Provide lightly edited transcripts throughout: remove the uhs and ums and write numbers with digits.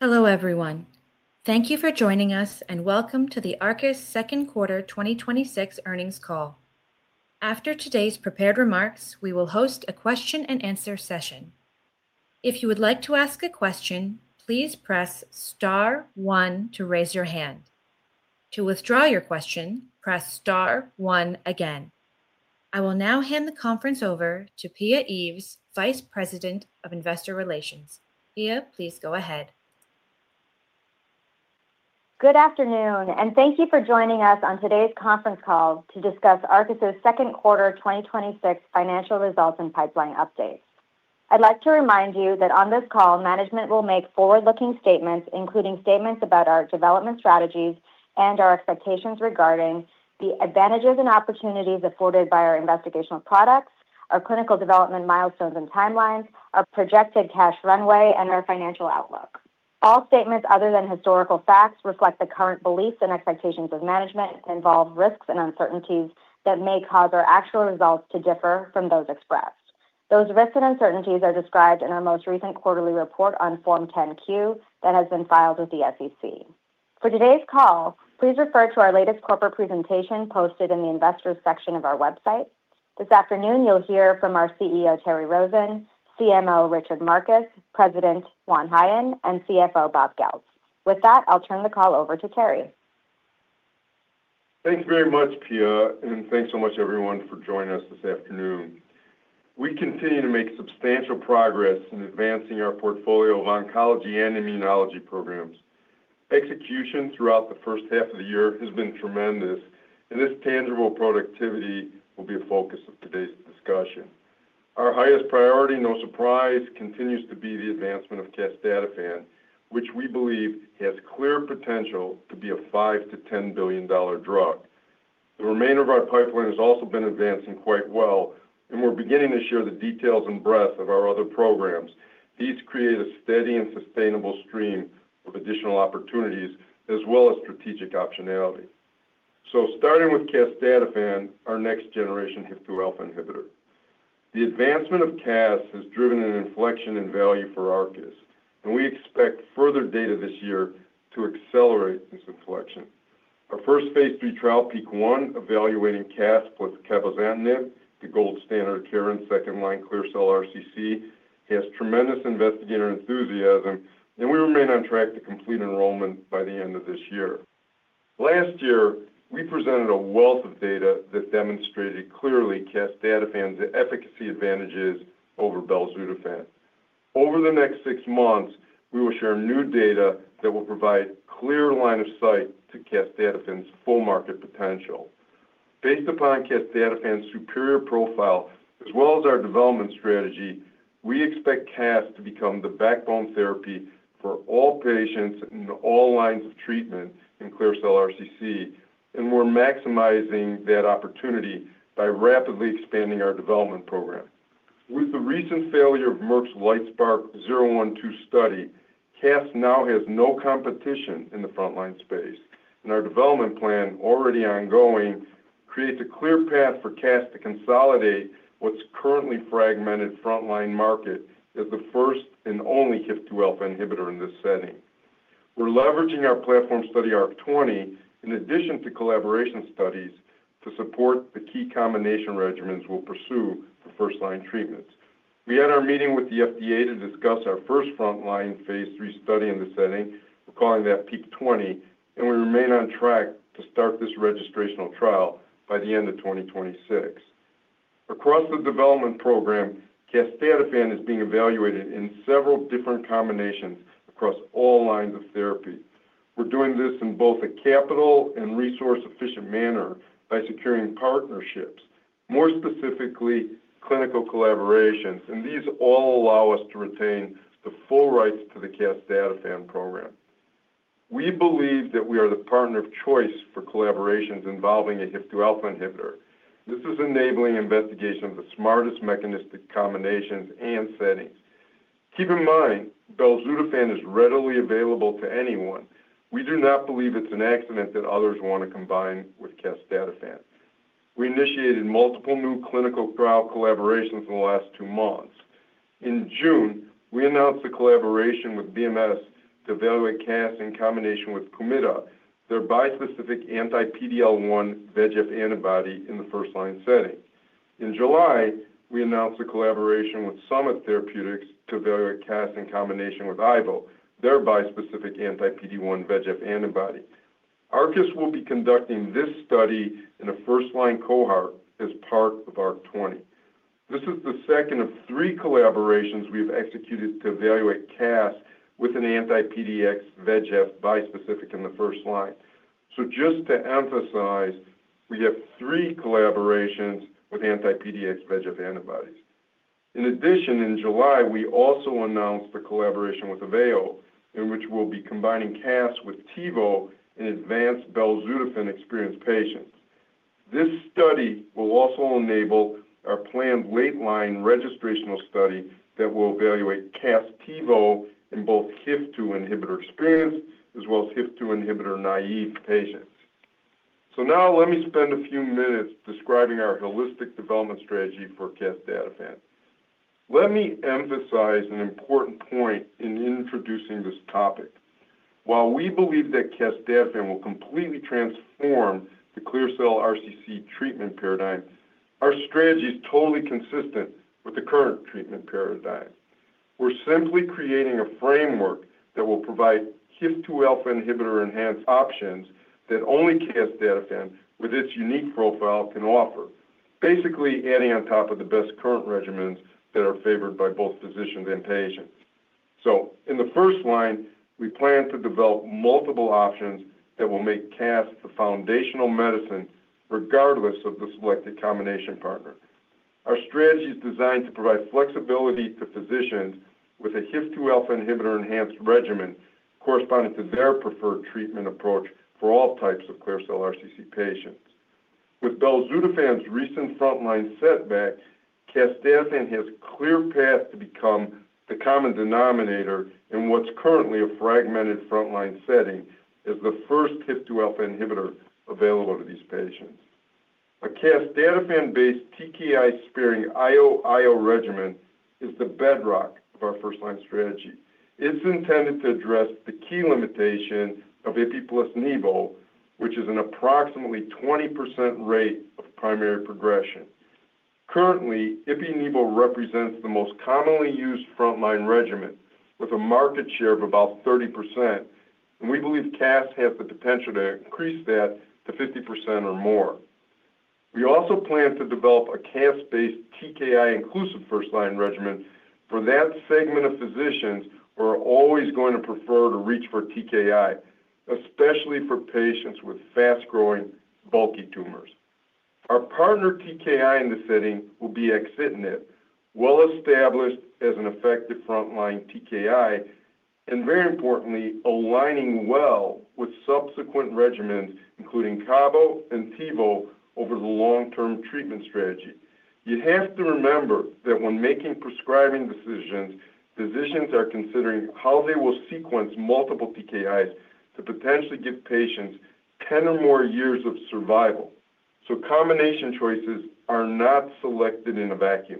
Hello, everyone. Thank you for joining us and welcome to the Arcus Second Quarter 2026 Earnings Call. After today's prepared remarks, we will host a question and answer session. If you would like to ask a question, please press star one to raise your hand. To withdraw your question, press star one again. I will now hand the conference over to Pia Eaves, Vice President of Investor Relations. Pia, please go ahead. Good afternoon, and thank you for joining us on today's conference call to discuss Arcus's second quarter 2026 financial results and pipeline updates. I'd like to remind you that on this call, management will make forward-looking statements, including statements about our development strategies and our expectations regarding the advantages and opportunities afforded by our investigational products, our clinical development milestones and timelines, our projected cash runway, and our financial outlook. All statements other than historical facts reflect the current beliefs and expectations of management and involve risks and uncertainties that may cause our actual results to differ from those expressed. Those risks and uncertainties are described in our most recent quarterly report on Form 10-Q that has been filed with the SEC. For today's call, please refer to our latest corporate presentation posted in the investors section of our website. This afternoon, you'll hear from our CEO, Terry Rosen, CMO Richard Markus, President Juan Jaen, and CFO Bob Goeltz. With that, I'll turn the call over to Terry. Thanks very much, Pia, and thanks so much everyone for joining us this afternoon. We continue to make substantial progress in advancing our portfolio of oncology and immunology programs. Execution throughout the first half of the year has been tremendous, and this tangible productivity will be a focus of today's discussion. Our highest priority, no surprise, continues to be the advancement of casdatifan, which we believe has clear potential to be a $5 to $10 billion drug. The remainder of our pipeline has also been advancing quite well, and we're beginning to share the details and breadth of our other programs. These create a steady and sustainable stream of additional opportunities as well as strategic optionality. Starting with casdatifan, our next generation HIF-2α inhibitor. The advancement of CAS has driven an inflection in value for Arcus, and we expect further data this year to accelerate this inflection. Our first phase III trial, PEAK-1, evaluating CAS plus cabozantinib, the gold standard of care in second-line clear cell RCC, has tremendous investigator enthusiasm, and we remain on track to complete enrollment by the end of this year. Last year, we presented a wealth of data that demonstrated clearly casdatifan's efficacy advantages over belzutifan. Over the next 6 months, we will share new data that will provide clear line of sight to casdatifan's full market potential. Based upon casdatifan's superior profile, as well as our development strategy, we expect CAS to become the backbone therapy for all patients in all lines of treatment in clear cell RCC, and we're maximizing that opportunity by rapidly expanding our development program. With the recent failure of Merck's LITESPARK-012 study, CAS now has no competition in the frontline space, and our development plan, already ongoing, creates a clear path for CAS to consolidate what's currently fragmented frontline market as the first and only HIF-2α inhibitor in this setting. We're leveraging our platform study ARC-20 in addition to collaboration studies to support the key combination regimens we'll pursue for first-line treatments. We had our meeting with the FDA to discuss our first frontline phase III study in this setting. We're calling that PEAK-20, and we remain on track to start this registrational trial by the end of 2026. Across the development program, casdatifan is being evaluated in several different combinations across all lines of therapy. We're doing this in both a capital and resource-efficient manner by securing partnerships, more specifically clinical collaborations, and these all allow us to retain the full rights to the casdatifan program. We believe that we are the partner of choice for collaborations involving a HIF-2α inhibitor. This is enabling investigation of the smartest mechanistic combinations and settings. Keep in mind, belzutifan is readily available to anyone. We do not believe it's an accident that others want to combine with casdatifan. We initiated multiple new clinical trial collaborations in the last 2 months. In June, we announced a collaboration with BMS to evaluate CAS in combination with Coumadin, their bispecific anti-PD-L1 VEGF antibody in the first-line setting. In July, we announced a collaboration with Summit Therapeutics to evaluate CAS in combination with Ivo, their bispecific anti-PD-1 VEGF antibody. Arcus will be conducting this study in a first-line cohort as part of ARC-20. This is the second of 3 collaborations we have executed to evaluate CAS with an anti-PDX VEGF bispecific in the first line. So just to emphasize, we have 3 collaborations with anti-PDX VEGF antibodies. In addition, in July, we also announced a collaboration with AVEO, in which we'll be combining CAS with TiVo in advanced belzutifan-experienced patients. This study will also enable our planned late-line registrational study that will evaluate CAS-TiVo in both HIF-2 inhibitor experienced as well as HIF-2 inhibitor naive patients. So now let me spend a few minutes describing our holistic development strategy for casdatifan. Let me emphasize an important point in introducing this topic. While we believe that casdatifan will completely transform the clear cell RCC treatment paradigm, our strategy is totally consistent with the current treatment paradigm. We're simply creating a framework that will provide HIF-2 alpha inhibitor enhanced options that only casdatifan, with its unique profile, can offer, basically adding on top of the best current regimens that are favored by both physicians and patients. So in the first line, we plan to develop multiple options that will make CAS the foundational medicine regardless of the selected combination partner. Our strategy is designed to provide flexibility to physicians with a HIF-2 alpha inhibitor enhanced regimen corresponding to their preferred treatment approach for all types of clear cell RCC patients. With belzutifan's recent frontline setback, casdatifan has a clear path to become the common denominator in what's currently a fragmented frontline setting as the first HIF-2 alpha inhibitor available to these patients. A casdatifan-based TKI-sparing IO regimen is the bedrock of our first-line strategy. It's intended to address the key limitation of Ipi plus Nivo, which is an approximately 20% rate of primary progression. Currently, Ipi-Nivo represents the most commonly used frontline regimen with a market share of about 30%, and we believe CAS has the potential to increase that to 50% or more. We also plan to develop a CAS-based TKI-inclusive first-line regimen for that segment of physicians who are always going to prefer to reach for TKI, especially for patients with fast-growing, bulky tumors. Our partner TKI in this setting will be axitinib, well established as an effective frontline TKI, and very importantly, aligning well with subsequent regimens, including Cabo and TiVo, over the long-term treatment strategy. You have to remember that when making prescribing decisions, physicians are considering how they will sequence multiple TKIs to potentially give patients 10 or more years of survival. So combination choices are not selected in a vacuum.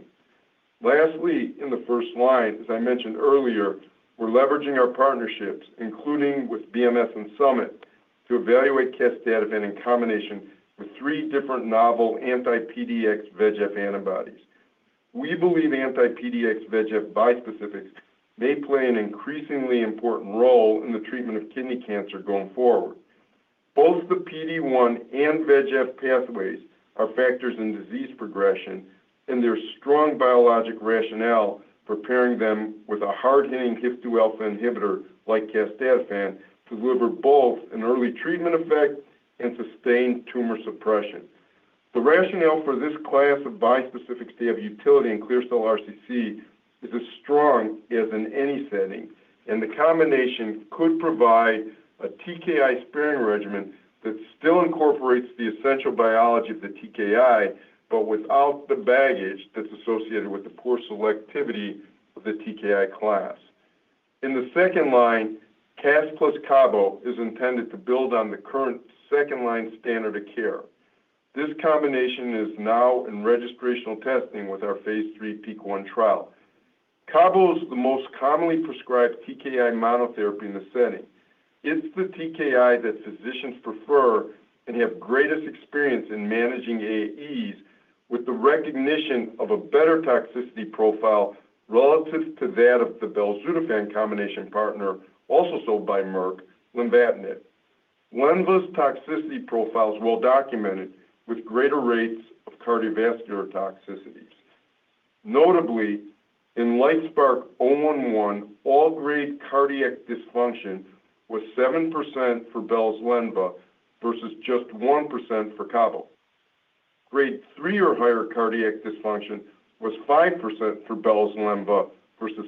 Lastly, in the first line, as I mentioned earlier, we're leveraging our partnerships, including with BMS and Summit, to evaluate casdatifan in combination with 3 different novel anti-PDX VEGF antibodies. We believe anti-PDX VEGF bispecifics may play an increasingly important role in the treatment of kidney cancer going forward. Both the PD-1 and VEGF pathways are factors in disease progression, and there's strong biologic rationale for pairing them with a hard-hitting HIF-2 alpha inhibitor like casdatifan to deliver both an early treatment effect and sustained tumor suppression. The rationale for this class of bispecifics to have utility in clear cell RCC is as strong as in any setting, and the combination could provide a TKI sparing regimen that still incorporates the essential biology of the TKI, but without the baggage that's associated with the poor selectivity of the TKI class. In the second line, CAS plus Cabo is intended to build on the current second-line standard of care. This combination is now in registrational testing with our phase 3 PEAK-1 trial. Cabo is the most commonly prescribed TKI monotherapy in the setting. It's the TKI that physicians prefer and have greatest experience in managing AEs, with the recognition of a better toxicity profile relative to that of the belzutifan combination partner, also sold by Merck, lenvatinib. Lenva's toxicity profile is well documented, with greater rates of cardiovascular toxicities. Notably, in LITESPARK-011, all-grade cardiac dysfunction was 7% for Belz-Lenva versus just 1% for Cabo. Grade 3 or higher cardiac dysfunction was 5% for Belz-Lenva versus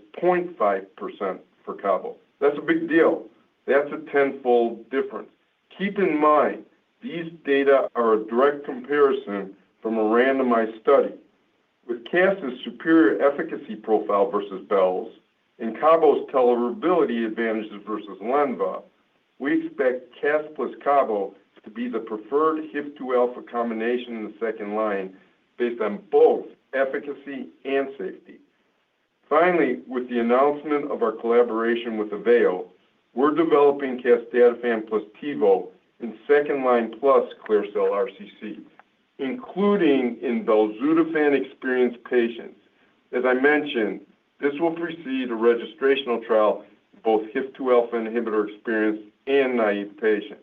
0.5% for Cabo. That's a big deal. That's a tenfold difference. Keep in mind, these data are a direct comparison from a randomized study. With CAS's superior efficacy profile versus Belz and Cabo's tolerability advantages versus Lenva, we expect CAS plus Cabo to be the preferred HIF-2 alpha combination in the second line based on both efficacy and safety. Finally, with the announcement of our collaboration with AVEO, we're developing casdatifan plus TiVo in second-line plus clear cell RCC, including in belzutifan-experienced patients. As I mentioned, this will precede a registrational trial in both HIF-2 alpha inhibitor-experienced and naive patients.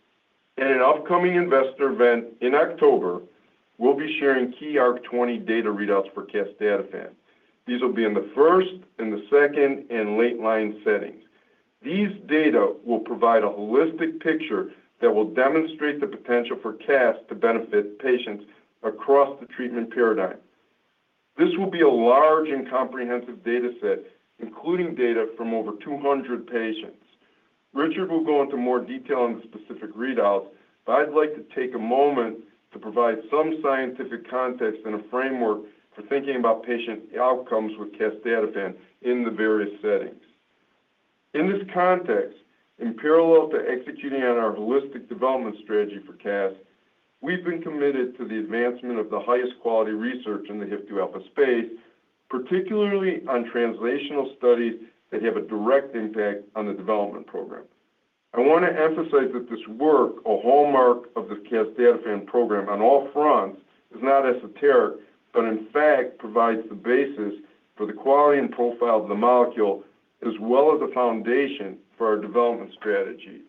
At an upcoming investor event in October, we'll be sharing key ARC-20 data readouts for casdatifan. These will be in the first, in the second, and late-line settings. These data will provide a holistic picture that will demonstrate the potential for CAS to benefit patients across the treatment paradigm. This will be a large and comprehensive data set, including data from over 200 patients. Richard will go into more detail on the specific readouts, but I'd like to take a moment to provide some scientific context and a framework for thinking about patient outcomes with casdatifan in the various settings. In this context, in parallel to executing on our holistic development strategy for CAS, we've been committed to the advancement of the highest quality research in the HIF-2 alpha space, particularly on translational studies that have a direct impact on the development program. I want to emphasize that this work, a hallmark of the casdatifan program on all fronts, is not esoteric, but in fact provides the basis for the quality and profile of the molecule, as well as a foundation for our development strategy.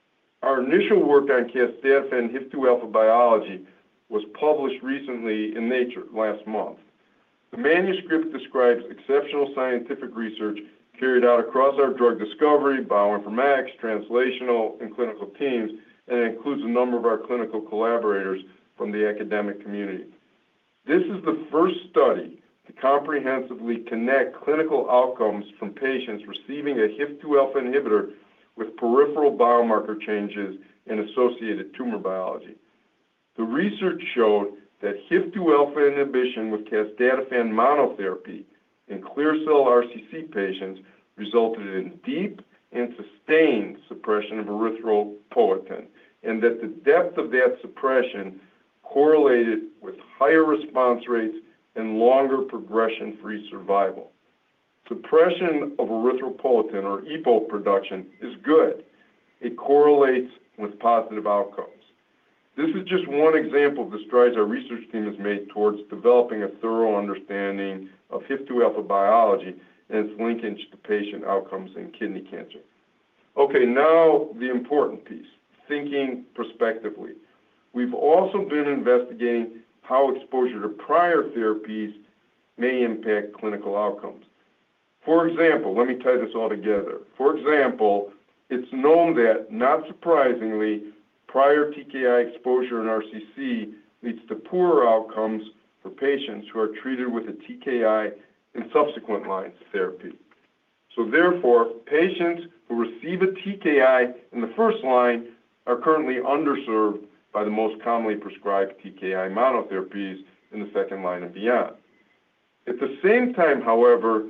Our initial work on casdatifan HIF-2 alpha biology was published recently in Nature last month. The manuscript describes exceptional scientific research carried out across our drug discovery, bioinformatics, translational, and clinical teams, and it includes a number of our clinical collaborators from the academic community. This is the first study to comprehensively connect clinical outcomes from patients receiving a HIF-2 alpha inhibitor with peripheral biomarker changes and associated tumor biology. The research showed that HIF-2 alpha inhibition with casdatifan monotherapy in clear cell RCC patients resulted in deep and sustained suppression of erythropoietin, and that the depth of that suppression correlated with higher response rates and longer progression-free survival. Suppression of erythropoietin, or EPO production, is good. It correlates with positive outcomes. This is just one example of the strides our research team has made towards developing a thorough understanding of HIF-2 alpha biology and its linkage to patient outcomes in kidney cancer. Okay, now the important piece, thinking prospectively. We've also been investigating how exposure to prior therapies may impact clinical outcomes. For example, let me tie this all together. For example, it's known that, not surprisingly, prior TKI exposure in RCC leads to poorer outcomes for patients who are treated with a TKI in subsequent lines of therapy. So therefore, patients who receive a TKI in the first line are currently underserved by the most commonly prescribed TKI monotherapies in the second line and beyond. At the same time, however,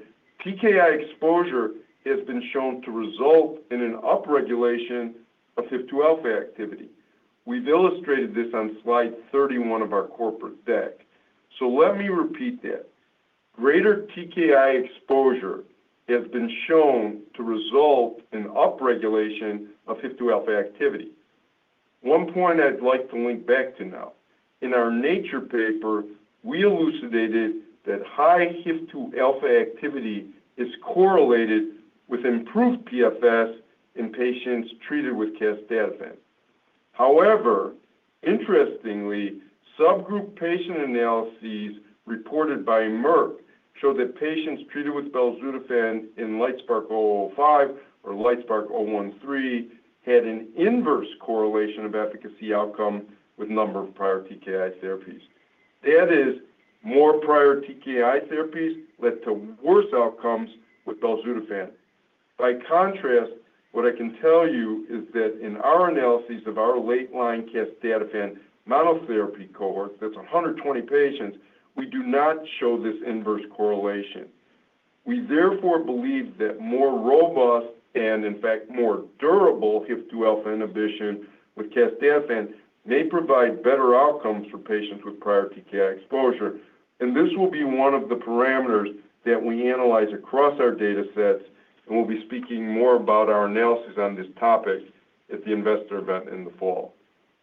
TKI exposure has been shown to result in an upregulation of HIF-2 alpha activity. We've illustrated this on slide 31 of our corporate deck. So let me repeat that. Greater TKI exposure has been shown to result in upregulation of HIF-2 alpha activity. One point I'd like to link back to now. In our Nature paper, we elucidated that high HIF-2 alpha activity is correlated with improved PFS in patients treated with casdatifan. However, interestingly, subgroup patient analyses reported by Merck show that patients treated with belzutifan in LITESPARK-005 or LITESPARK-013 had an inverse correlation of efficacy outcome with number of prior TKI therapies. That is, more prior TKI therapies led to worse outcomes with belzutifan. By contrast, what I can tell you is that in our analyses of our late-line casdatifan monotherapy cohort, that's 120 patients, we do not show this inverse correlation. We therefore believe that more robust and, in fact, more durable HIF-2 alpha inhibition with casdatifan may provide better outcomes for patients with prior TKI exposure, and this will be one of the parameters that we analyze across our data sets, and we'll be speaking more about our analysis on this topic at the investor event in the fall.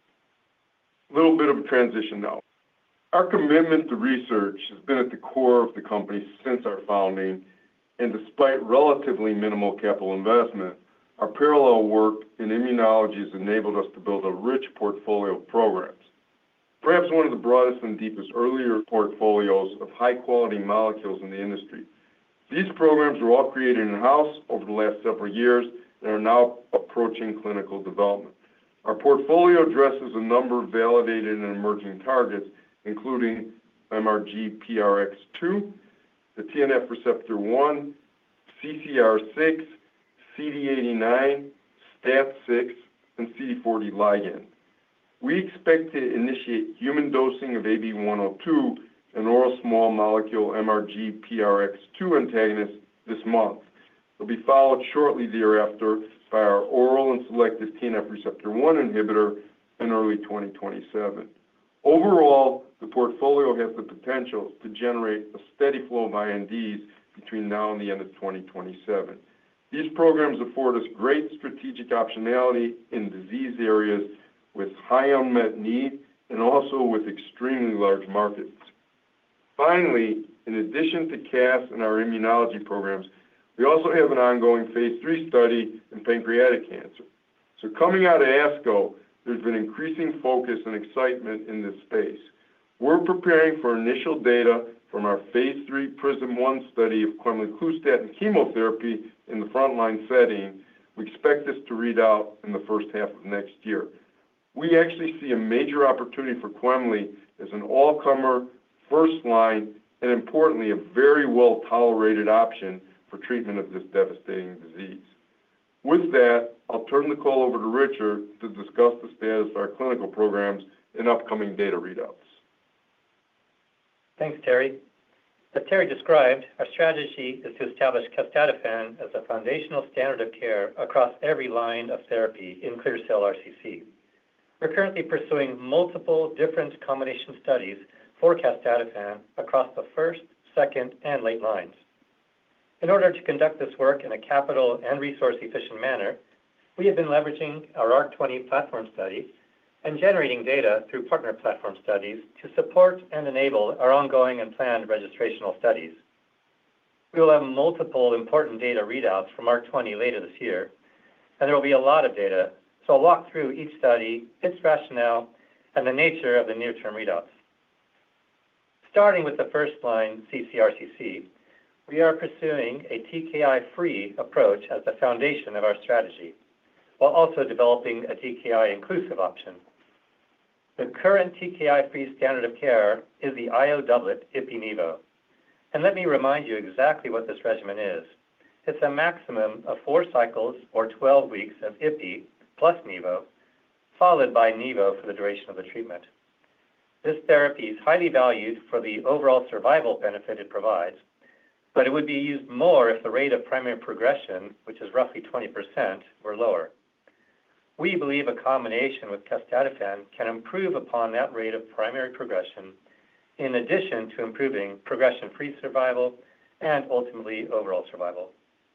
A little bit of a transition now. Our commitment to research has been at the core of the company since our founding, and despite relatively minimal capital investment, our parallel work in immunology has enabled us to build a rich portfolio of programs. Perhaps one of the broadest and deepest earlier portfolios of high-quality molecules in the industry. These programs were all created in-house over the last several years and are now approaching clinical development. Our portfolio addresses a number of validated and emerging targets, including MRGPRX2, the TNF receptor 1, CCR6, CD89, STAT6, and CD40 ligand. We expect to initiate human dosing of AB102, an oral small molecule MRGPRX2 antagonist, this month. It will be followed shortly thereafter by our oral and selective TNF receptor 1 inhibitor in early 2027. Overall, the portfolio has the potential to generate a steady flow of INDs between now and the end of 2027. These programs afford us great strategic optionality in disease areas with high unmet need and also with extremely large markets. Finally, in addition to CAS and our immunology programs, we also have an ongoing phase 3 study in pancreatic cancer. So coming out of ASCO, there's been increasing focus and excitement in this space. We're preparing for initial data from our phase 3 PRISM-1 study of quemliclustat and chemotherapy in the frontline setting. We expect this to read out in the first half of next year. We actually see a major opportunity for quemli as an all-comer, first-line, and importantly, a very well-tolerated option for treatment of this devastating disease. With that, I'll turn the call over to Richard to discuss the status of our clinical programs and upcoming data readouts. Thanks, Terry. As Terry described, our strategy is to establish casdatifan as a foundational standard of care across every line of therapy in clear cell RCC. We're currently pursuing multiple different combination studies for casdatifan across the first, second, and late lines. In order to conduct this work in a capital and resource-efficient manner, we have been leveraging our ARC-20 platform study and generating data through partner platform studies to support and enable our ongoing and planned registrational studies. We will have multiple important data readouts from ARC-20 later this year, and there will be a lot of data, so I'll walk through each study, its rationale, and the nature of the near-term readouts. Starting with the first-line CCRCC, we are pursuing a TKI-free approach as the foundation of our strategy, while also developing a TKI-inclusive option. The current TKI-free standard of care is the IO doublet Ipi-Nivo. And let me remind you exactly what this regimen is. It's a maximum of 4 cycles or 12 weeks of Ipi plus Nivo, followed by Nivo for the duration of the treatment. This therapy is highly valued for the overall survival benefit it provides, but it would be used more if the rate of primary progression, which is roughly 20%, were lower. We believe a combination with casdatifan can improve upon that rate of primary progression in addition to improving progression-free survival and ultimately overall survival.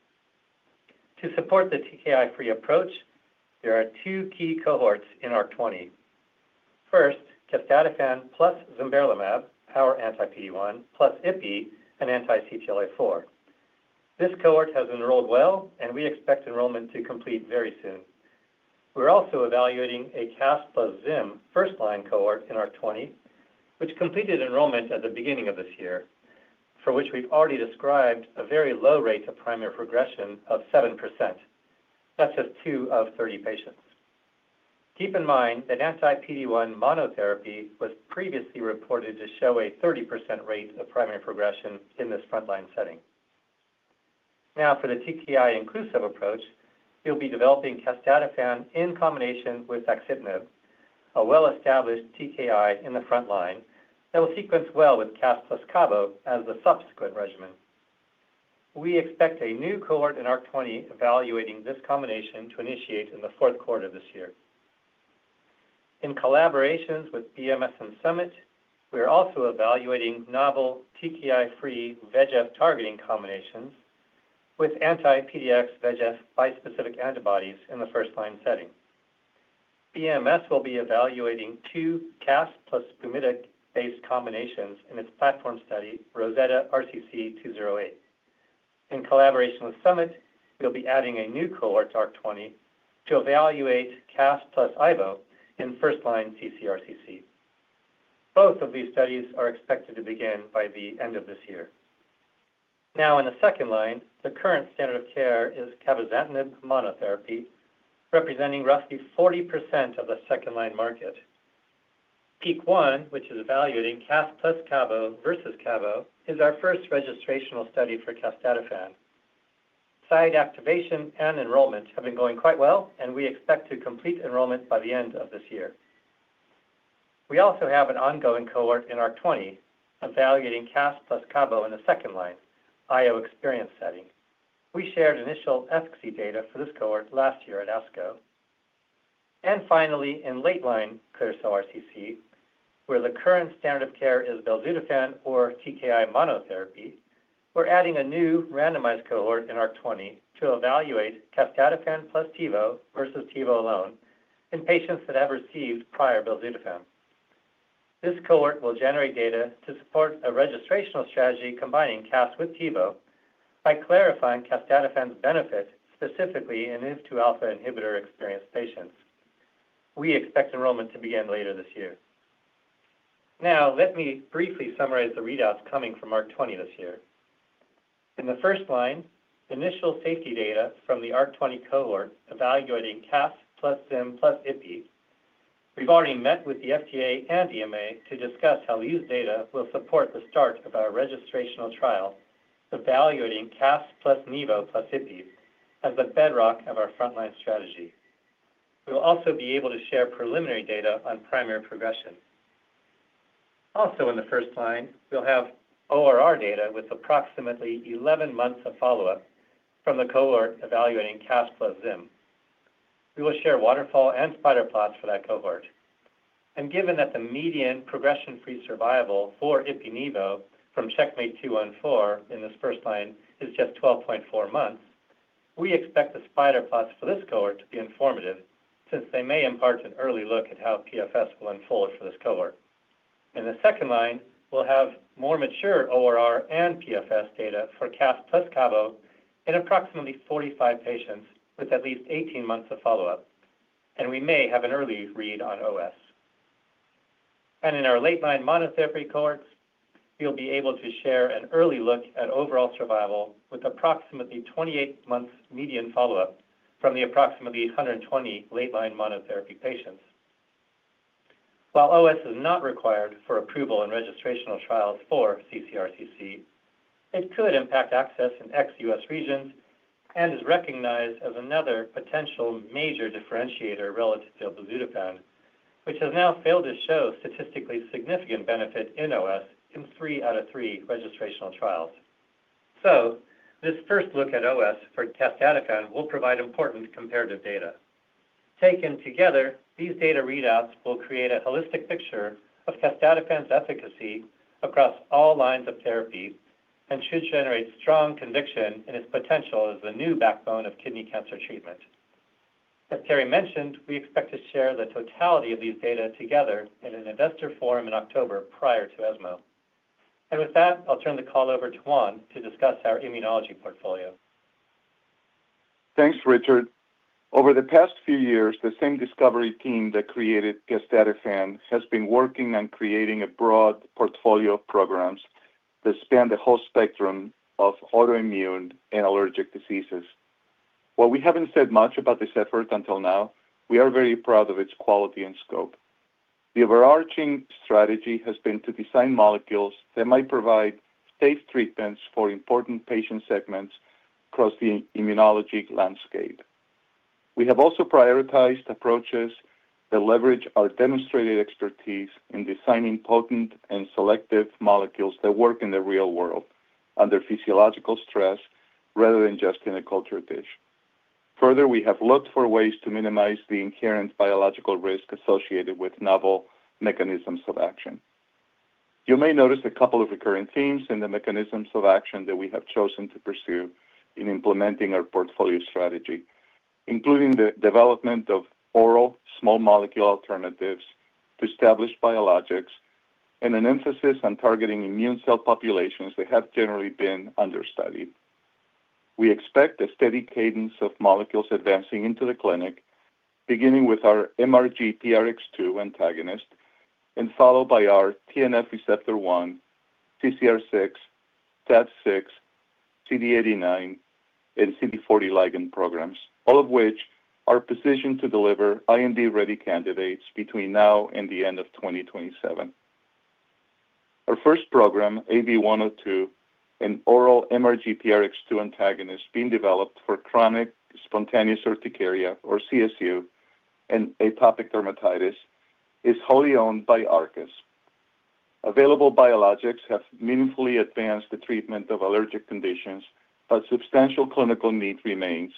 To support the TKI-free approach, there are two key cohorts in ARC-20. First, casdatifan plus zimberelimab, our anti-PD-1, plus IPI, an anti-CTLA-4. This cohort has enrolled well, and we expect enrollment to complete very soon. We're also evaluating a CAS plus ZIM first-line cohort in ARC-20, which completed enrollment at the beginning of this year, for which we've already described a very low rate of primary progression of 7%. That's just 2 of 30 patients. Keep in mind that anti-PD-1 monotherapy was previously reported to show a 30% rate of primary progression in this frontline setting. Now, for the TKI-inclusive approach, we'll be developing casdatifan in combination with axitinib, a well-established TKI in the front line that will sequence well with CAS plus cabo as the subsequent regimen. We expect a new cohort in ARC-20 evaluating this combination to initiate in the fourth quarter of this year. In collaborations with BMS and Summit, we are also evaluating novel TKI-free VEGF targeting combinations with anti-PDX VEGF bispecific antibodies in the first-line setting. BMS will be evaluating 2 CAS plus pumitamig-based combinations in its platform study, Rosetta RCC 208. In collaboration with Summit, we'll be adding a new cohort to ARC-20 to evaluate CAS plus IVO in first-line ccRCC. Both of these studies are expected to begin by the end of this year. Now, in the second line, the current standard of care is cabozantinib monotherapy, representing roughly 40% of the second-line market. PEAK-1, which is evaluating CAS plus cabo versus cabo, is our first registrational study for casdatifan. Site activation and enrollment have been going quite well, and we expect to complete enrollment by the end of this year. We also have an ongoing cohort in ARC-20 evaluating CAS plus cabo in the second line, IO experience setting. We shared initial efficacy data for this cohort last year at ASCO. And finally, in late-line clear cell RCC, where the current standard of care is belzutifan or TKI monotherapy, we're adding a new randomized cohort in ARC-20 to evaluate casdatifan plus TiVo versus TiVo alone in patients that have received prior belzutifan. This cohort will generate data to support a registrational strategy combining CAS with TiVo by clarifying casdatifan's benefit specifically in HIF-2 alpha inhibitor experienced patients. We expect enrollment to begin later this year. Now, let me briefly summarize the readouts coming from ARC-20 this year. In the first line, initial safety data from the ARC-20 cohort evaluating CAS plus ZIM plus IPI. We've already met with the FDA and EMA to discuss how these data will support the start of our registrational trial evaluating CAS plus NIVO plus IPI as the bedrock of our frontline strategy. We'll also be able to share preliminary data on primary progression. Also in the first line, we'll have ORR data with approximately 11 months of follow-up from the cohort evaluating CAS plus ZIM. We will share waterfall and spider plots for that cohort. And given that the median progression-free survival for IPI-NIVO from CheckMate 214 in this first line is just 12.4 months, we expect the spider plots for this cohort to be informative since they may impart an early look at how PFS will unfold for this cohort. In the second line, we'll have more mature ORR and PFS data for CAS plus cabo in approximately 45 patients with at least 18 months of follow-up, and we may have an early read on OS. And in our late-line monotherapy cohorts, we'll be able to share an early look at overall survival with approximately 28 months median follow-up from the approximately 120 late-line monotherapy patients. While OS is not required for approval in registrational trials for ccRCC, it could impact access in ex-US regions and is recognized as another potential major differentiator relative to belzutifan, which has now failed to show statistically significant benefit in OS in 3 out of 3 registrational trials. So, this first look at OS for casdatifan will provide important comparative data. Taken together, these data readouts will create a holistic picture of casdatifan's efficacy across all lines of therapy and should generate strong conviction in its potential as the new backbone of kidney cancer treatment. As Terry mentioned, we expect to share the totality of these data together in an investor forum in October prior to ESMO. And with that, I'll turn the call over to Juan to discuss our immunology portfolio. Thanks, Richard. Over the past few years, the same discovery team that created Casdatifan has been working on creating a broad portfolio of programs that span the whole spectrum of autoimmune and allergic diseases. While we haven't said much about this effort until now, we are very proud of its quality and scope. The overarching strategy has been to design molecules that might provide safe treatments for important patient segments across the immunology landscape. We have also prioritized approaches that leverage our demonstrated expertise in designing potent and selective molecules that work in the real world under physiological stress rather than just in a culture dish. Further, we have looked for ways to minimize the inherent biological risk associated with novel mechanisms of action. You may notice a couple of recurring themes in the mechanisms of action that we have chosen to pursue in implementing our portfolio strategy, including the development of oral small molecule alternatives to established biologics and an emphasis on targeting immune cell populations that have generally been understudied. We expect a steady cadence of molecules advancing into the clinic, beginning with our MRGPRX2 antagonist and followed by our TNF receptor 1, CCR6, STAT6, CD89, and CD40 ligand programs, all of which are positioned to deliver IND-ready candidates between now and the end of 2027. Our first program, AB102, an oral MRGPRX2 antagonist being developed for chronic spontaneous urticaria, or CSU, and atopic dermatitis, is wholly owned by Arcus. Available biologics have meaningfully advanced the treatment of allergic conditions, but substantial clinical need remains.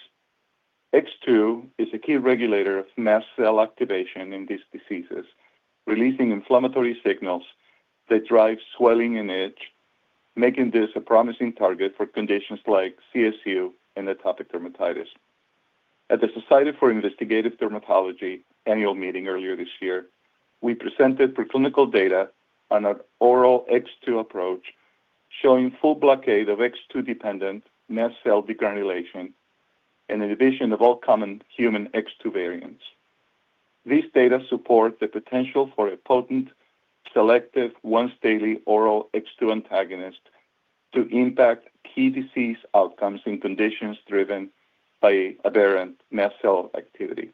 X2 is a key regulator of mast cell activation in these diseases, releasing inflammatory signals that drive swelling and itch, making this a promising target for conditions like CSU and atopic dermatitis. At the Society for Investigative Dermatology annual meeting earlier this year, we presented preclinical data on our oral X2 approach showing full blockade of X2-dependent mast cell degranulation and inhibition of all common human X2 variants. These data support the potential for a potent, selective, once-daily oral X2 antagonist to impact key disease outcomes in conditions driven by aberrant mast cell activity.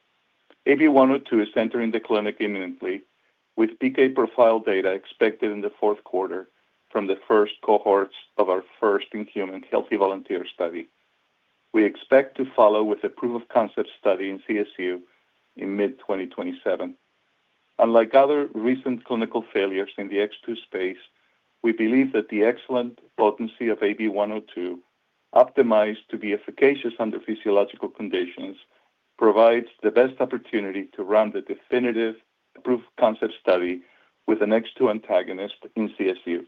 AB102 is entering the clinic imminently, with PK profile data expected in the fourth quarter from the first cohorts of our first-in-human healthy volunteer study. We expect to follow with a proof-of-concept study in CSU in mid-2027. Unlike other recent clinical failures in the X2 space, we believe that the excellent potency of AB102, optimized to be efficacious under physiological conditions, provides the best opportunity to run the definitive proof-of-concept study with an X2 antagonist in CSU.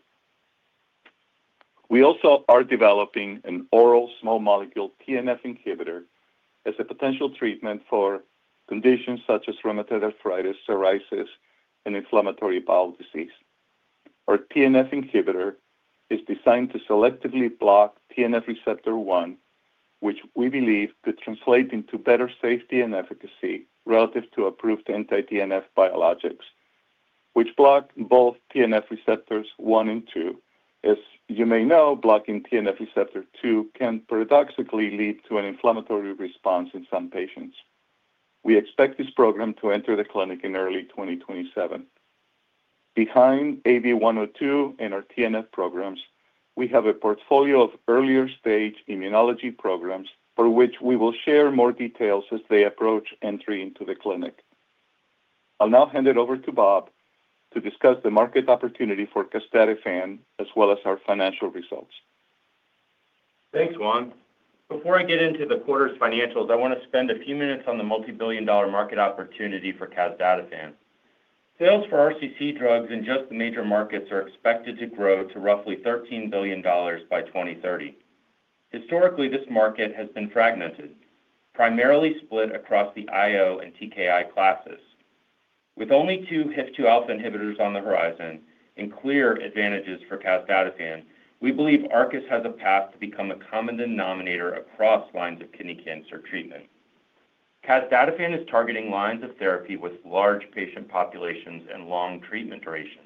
We also are developing an oral small molecule TNF inhibitor as a potential treatment for conditions such as rheumatoid arthritis, psoriasis, and inflammatory bowel disease. Our TNF inhibitor is designed to selectively block TNF receptor 1, which we believe could translate into better safety and efficacy relative to approved anti-TNF biologics, which block both TNF receptors 1 and 2. As you may know, blocking TNF receptor 2 can paradoxically lead to an inflammatory response in some patients. We expect this program to enter the clinic in early 2027. Behind AB102 and our TNF programs, we have a portfolio of earlier stage immunology programs for which we will share more details as they approach entry into the clinic. I'll now hand it over to Bob to discuss the market opportunity for Casdatifan as well as our financial results. Thanks, Juan. Before I get into the quarter's financials, I want to spend a few minutes on the multi-billion-dollar market opportunity for Casdatifan. Sales for RCC drugs in just the major markets are expected to grow to roughly $13 billion by 2030. Historically, this market has been fragmented, primarily split across the IO and TKI classes. With only two HIF-2 alpha inhibitors on the horizon and clear advantages for casdatifan, we believe Arcus has a path to become a common denominator across lines of kidney cancer treatment. Casdatifan is targeting lines of therapy with large patient populations and long treatment durations.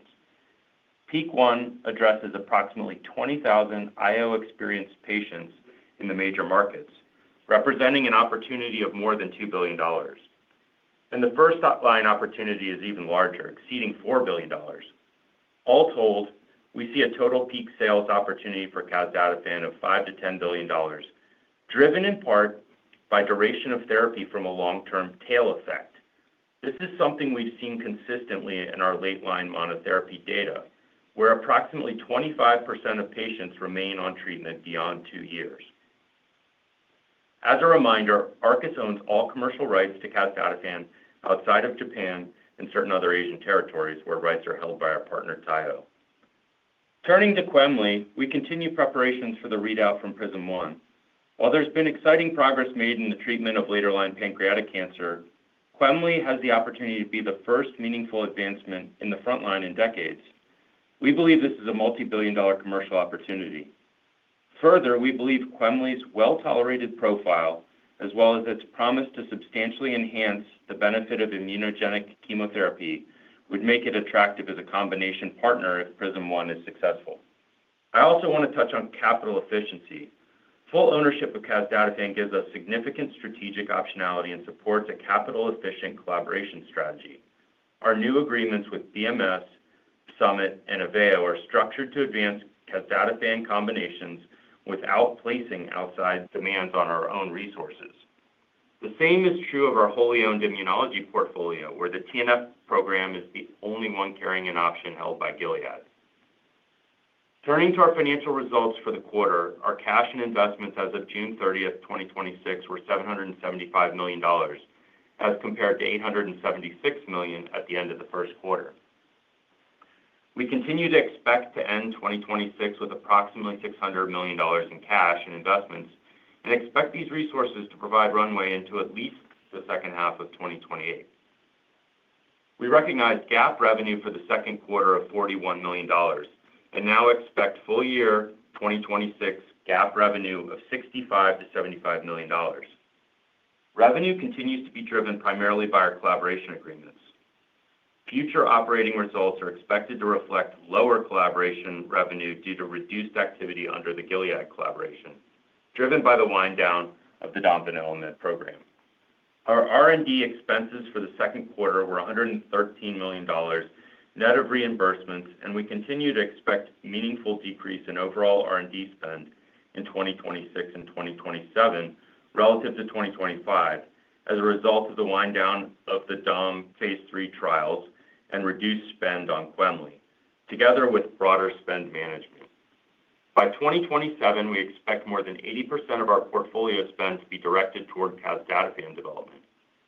PEAK-1 addresses approximately 20,000 IO-experienced patients in the major markets, representing an opportunity of more than $2 billion. And the first-line opportunity is even larger, exceeding $4 billion. All told, we see a total peak sales opportunity for casdatifan of $5 to $10 billion, driven in part by duration of therapy from a long-term tail effect. This is something we've seen consistently in our late-line monotherapy data, where approximately 25% of patients remain on treatment beyond 2 years. As a reminder, Arcus owns all commercial rights to casdatifan outside of Japan and certain other Asian territories where rights are held by our partner Taiho. Turning to Quemly, we continue preparations for the readout from PRISM-1. While there's been exciting progress made in the treatment of later-line pancreatic cancer, Quemly has the opportunity to be the first meaningful advancement in the front line in decades. We believe this is a multi-billion-dollar commercial opportunity. Further, we believe Quemly's well-tolerated profile, as well as its promise to substantially enhance the benefit of immunogenic chemotherapy, would make it attractive as a combination partner if PRISM-1 is successful. I also want to touch on capital efficiency. Full ownership of casdatifan gives us significant strategic optionality and supports a capital-efficient collaboration strategy. Our new agreements with BMS, Summit, and AVEO are structured to advance casdatifan combinations without placing outside demands on our own resources. The same is true of our wholly owned immunology portfolio, where the TNF program is the only one carrying an option held by Gilead. Turning to our financial results for the quarter, our cash and investments as of June 30th, 2026 were $775 million, as compared to $876 million at the end of the first quarter. We continue to expect to end 2026 with approximately $600 million in cash and investments and expect these resources to provide runway into at least the second half of 2028. We recognized GAAP revenue for the second quarter of $41 million and now expect full year 2026 GAAP revenue of $65 to $75 million. Revenue continues to be driven primarily by our collaboration agreements. Future operating results are expected to reflect lower collaboration revenue due to reduced activity under the Gilead collaboration, driven by the wind down of the domvanalimab program. Our R&D expenses for the second quarter were $113 million, net of reimbursements, and we continue to expect meaningful decrease in overall R&D spend in 2026 and 2027 relative to 2025 as a result of the wind down of the DOM phase 3 trials and reduced spend on Quemly, together with broader spend management. By 2027, we expect more than 80% of our portfolio spend to be directed toward casdatifan development.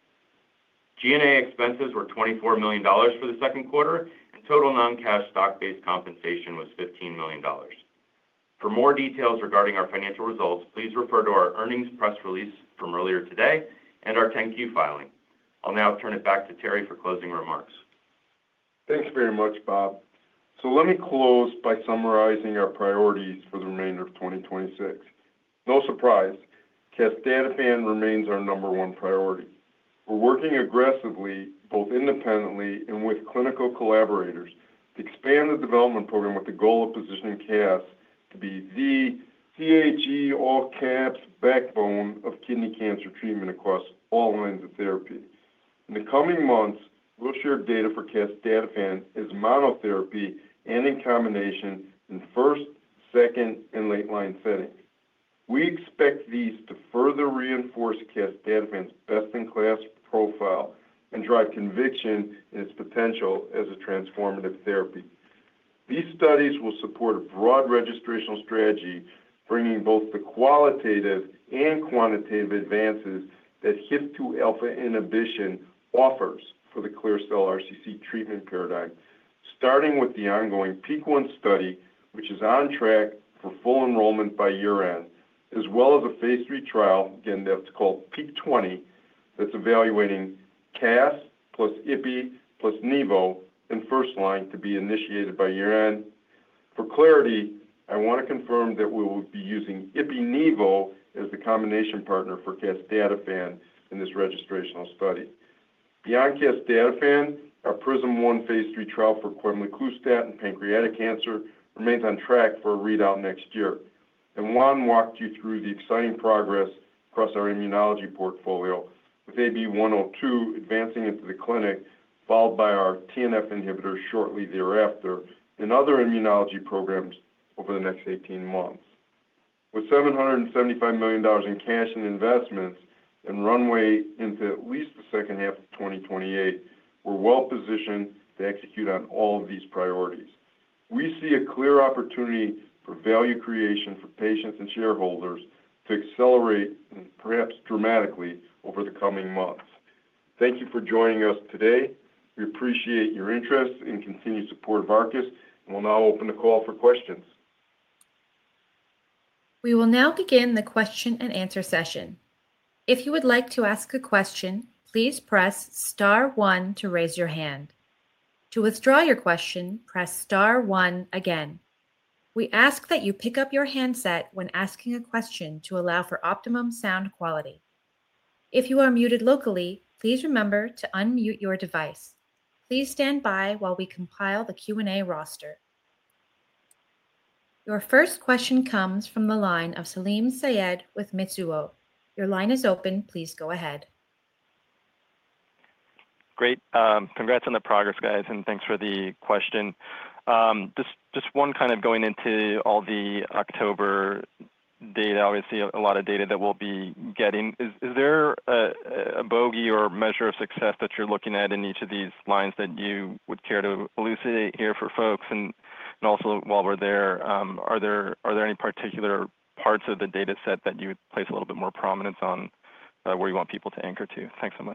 G&A expenses were $24 million for the second quarter, and total non-cash stock-based compensation was $15 million. For more details regarding our financial results, please refer to our earnings press release from earlier today and our 10-Q filing. I'll now turn it back to Terry for closing remarks. Thanks very much, Bob. So let me close by summarizing our priorities for the remainder of 2026. No surprise, casdatifan remains our number one priority. We're working aggressively, both independently and with clinical collaborators, to expand the development program with the goal of positioning CAS to be the CHE all caps backbone of kidney cancer treatment across all lines of therapy. In the coming months, we'll share data for casdatifan as monotherapy and in combination in first, second, and late-line settings. We expect these to further reinforce casdatifan's best-in-class profile and drive conviction in its potential as a transformative therapy. These studies will support a broad registrational strategy, bringing both the qualitative and quantitative advances that HIF-2 alpha inhibition offers for the clear cell RCC treatment paradigm, starting with the ongoing PEAK-1 study, which is on track for full enrollment by year-end, as well as a phase 3 trial, again, that's called PEAK-20, that's evaluating CAS plus IPI plus NIVO in first line to be initiated by year-end. For clarity, I want to confirm that we will be using IPI-NIVO as the combination partner for casdatifan in this registrational study. Beyond casdatifan, our PRISM-1 phase 3 trial for quemliclustat in pancreatic cancer remains on track for a readout next year. And Juan walked you through the exciting progress across our immunology portfolio, with AB-102 advancing into the clinic, followed by our TNF inhibitor shortly thereafter, and other immunology programs over the next 18 months. With $775 million in cash and investments and runway into at least the second half of 2028, we're well positioned to execute on all of these priorities. We see a clear opportunity for value creation for patients and shareholders to accelerate and perhaps dramatically over the coming months. Thank you for joining us today. We appreciate your interest and continued support of Arcus, and we'll now open the call for questions. We will now begin the question and answer session. If you would like to ask a question, please press star 1 to raise your hand. To withdraw your question, press star 1 again. We ask that you pick up your handset when asking a question to allow for optimum sound quality. If you are muted locally, please remember to unmute your device. Please stand by while we compile the Q&A roster. Your first question comes from the line of Salim Syed with Mizuho. Your line is open. Please go ahead. Great. Congrats on the progress, guys, and thanks for the question. Just one kind of going into all the October data, obviously a lot of data that we'll be getting. Is there a bogey or measure of success that you're looking at in each of these lines that you would care to elucidate here for folks? And also, while we're there, are there any particular parts of the data set that you would place a little bit more prominence on where you want people to anchor to? Thanks so much.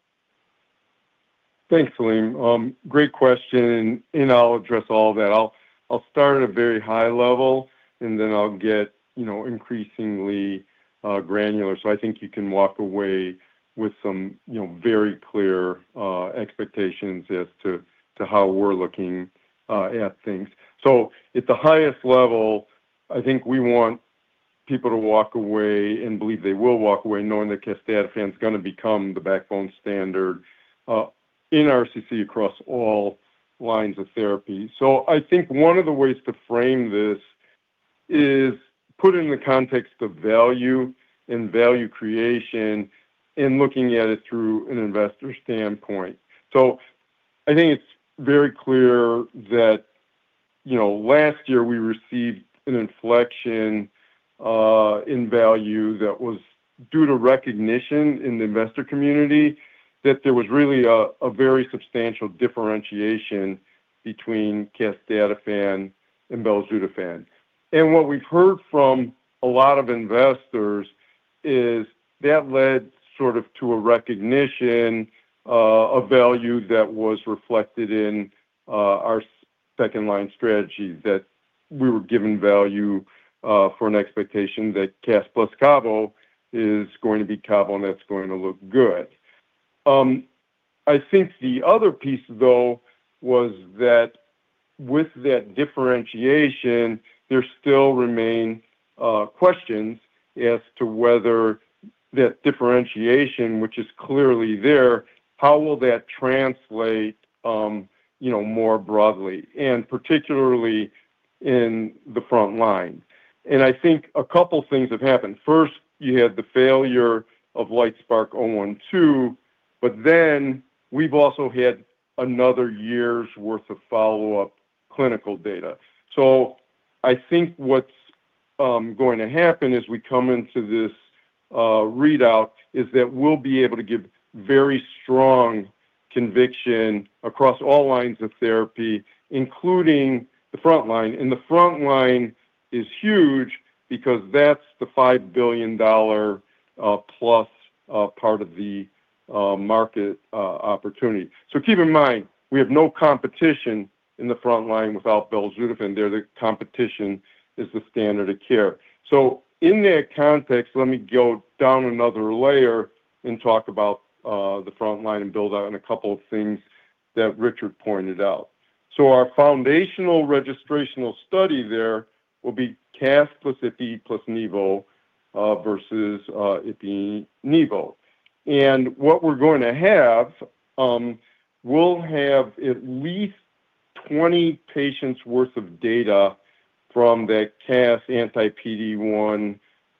Thanks, Salim. Great question, and I'll address all of that. I'll start at a very high level, and then I'll get increasingly granular. So I think you can walk away with some very clear expectations as to how we're looking at things. So at the highest level, I think we want people to walk away and believe they will walk away knowing that casdatifan is going to become the backbone standard in RCC across all lines of therapy. So I think one of the ways to frame this is put in the context of value and value creation and looking at it through an investor standpoint. So I think it's very clear that, last year we received an inflection in value that was due to recognition in the investor community that there was really a very substantial differentiation between casdatifan and belzutifan. And what we've heard from a lot of investors is that led sort of to a recognition of value that was reflected in our second line strategy, that we were given value for an expectation that CAS plus Cabo is going to be Cabo and that's going to look good. I think the other piece, though, was that with that differentiation, there still remain questions as to whether that differentiation, which is clearly there, how will that translate, more broadly, and particularly in the front line. And I think a couple things have happened. First, you had the failure of LITESPARK-012, but then we've also had another year's worth of follow-up clinical data. So I think what's going to happen as we come into this readout is that we'll be able to give very strong conviction across all lines of therapy, including the front line. And the front line is huge because that's the $5 billion plus part of the market opportunity. So keep in mind, we have no competition in the front line without belzutifan. There, the competition is the standard of care. So in that context, let me go down another layer and talk about the front line and build on a couple of things that Richard pointed out. So our foundational registrational study there will be CAS plus IPI plus NIVO versus IPI-NIVO. And what we're going to have, we'll have at least 20 patients worth of data from that CAS anti-PD-1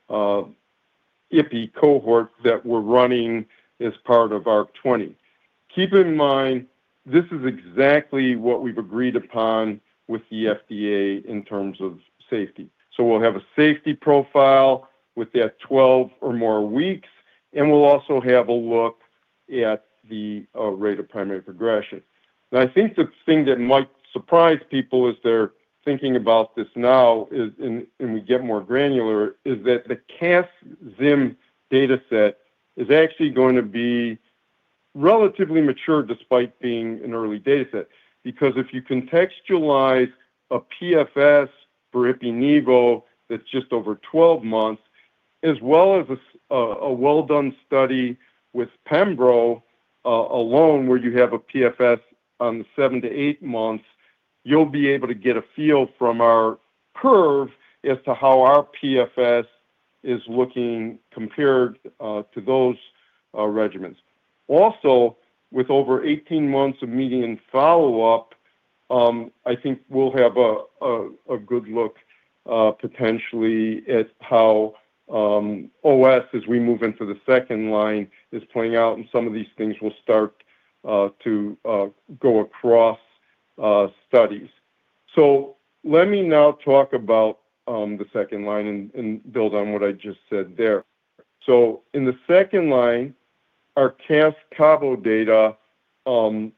IPI cohort that we're running as part of ARC-20. Keep in mind, this is exactly what we've agreed upon with the FDA in terms of safety. So we'll have a safety profile with that 12 or more weeks, and we'll also have a look at the rate of primary progression. And I think the thing that might surprise people as they're thinking about this now is, and we get more granular, is that the CAS-ZIM data set is actually going to be relatively mature despite being an early data set. Because if you contextualize a PFS for IPI-NIVO that's just over 12 months, as well as a well-done study with Pembro alone, where you have a PFS on the 7 to 8 months, you'll be able to get a feel from our curve as to how our PFS is looking compared to those regimens. Also, with over 18 months of median follow-up, I think we'll have a good look potentially at how OS, as we move into the second line, is playing out, and some of these things will start to go across studies. So let me now talk about the second line and build on what I just said there. So in the second line, our CAS-CABO data will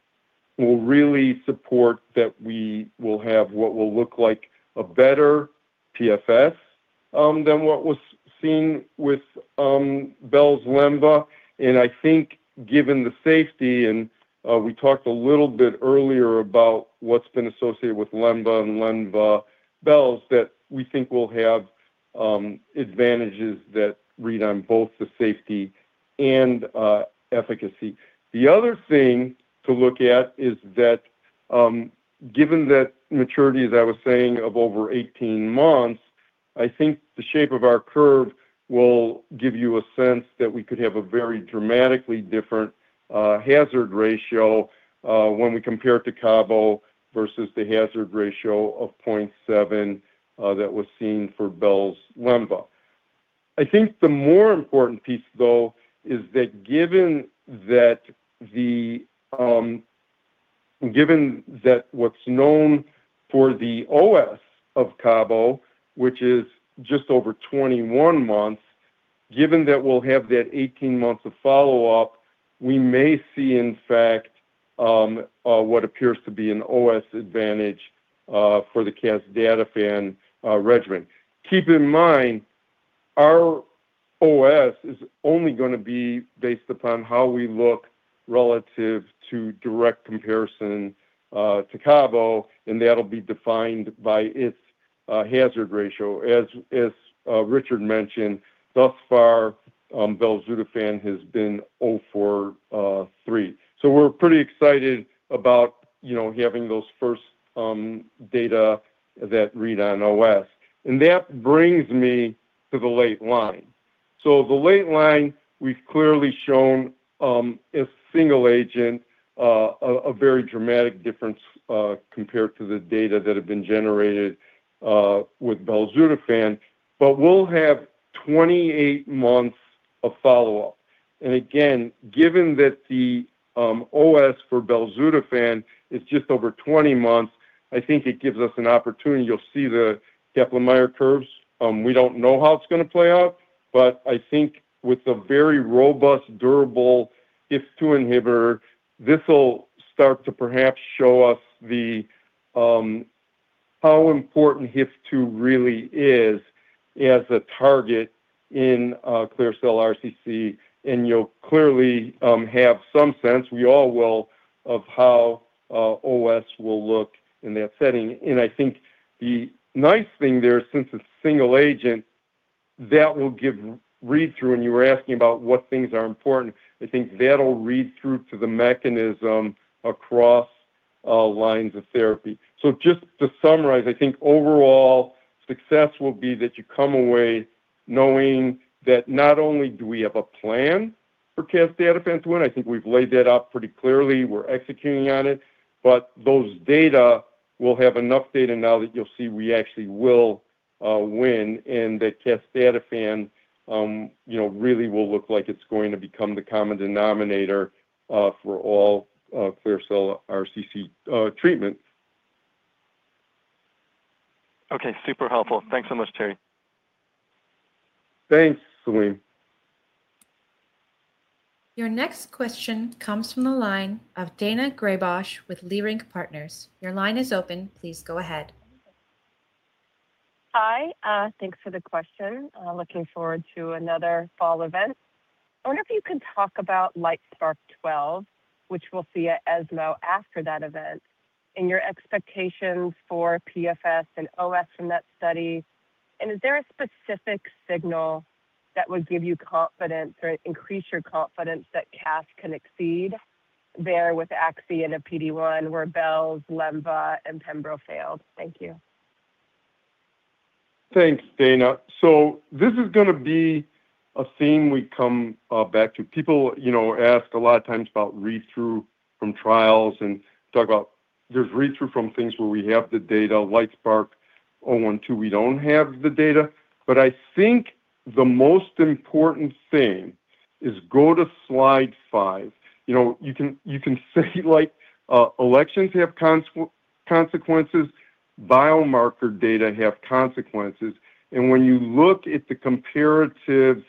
really support that we will have what will look like a better PFS than what was seen with Belz-Lenva. And I think given the safety, and we talked a little bit earlier about what's been associated with Lenva and Lenva-Belz, that we think will have advantages that read on both the safety and efficacy. The other thing to look at is that given that maturity, as I was saying, of over 18 months, I think the shape of our curve will give you a sense that we could have a very dramatically different hazard ratio when we compare it to Cabo versus the hazard ratio of 0.7 that was seen for Belz-Lenva. I think the more important piece, though, is that given that what's known for the OS of Cabo, which is just over 21 months, given that we'll have that 18 months of follow-up, we may see, in fact, what appears to be an OS advantage for the Casdatifan regimen. Keep in mind, our OS is only going to be based upon how we look relative to direct comparison to Cabo, and that'll be defined by its hazard ratio. As Richard mentioned, thus far, belzutifan has been 0 for 3. So we're pretty excited about having those first data that read on OS. And that brings me to the late line. So the late line, we've clearly shown as single agent a very dramatic difference compared to the data that have been generated with belzutifan, but we'll have 28 months of follow-up. And again, given that the OS for belzutifan is just over 20 months, I think it gives us an opportunity. You'll see the Kaplan-Meier curves. We don't know how it's going to play out, but I think with a very robust, durable HIF-2 inhibitor, this will start to perhaps show us the how important HIF-2 really is as a target in clear cell RCC and you'll clearly have some sense, we all will, of how OS will look in that setting. And I think the nice thing there, since it's single agent, that will give read through, and you were asking about what things are important. I think that'll read through to the mechanism across lines of therapy. So just to summarize, I think overall success will be that you come away knowing that not only do we have a plan for casdatifan to win, I think we've laid that out pretty clearly, we're executing on it, but those data will have enough data now that you'll see we actually will win, and that casdatifan really will look like it's going to become the common denominator for all clear cell RCC treatment. Okay, super helpful. Thanks so much, Terry. Thanks, Salim. Your next question comes from the line of Daina Graybosch with Leerink Partners. Your line is open. Please go ahead. Hi, thanks for the question. Looking forward to another fall event. I wonder if you can talk about LITESPARK-012, which we'll see at ESMO after that event, and your expectations for PFS and OS from that study. And is there a specific signal that would give you confidence or increase your confidence that CAS can exceed there with Axi and a PD-1 where Belz, Lenva, and Pembro failed? Thank you. Thanks, Dana. So this is going to be a theme we come back to. People, ask a lot of times about read-through from trials and talk about there's read-through from things where we have the data. LITESPARK-012, we don't have the data. But I think the most important thing is go to slide 5. You can say elections have consequences, biomarker data have consequences, and when you look at the comparative